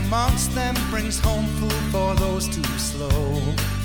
amongst them brings home food for those too slow.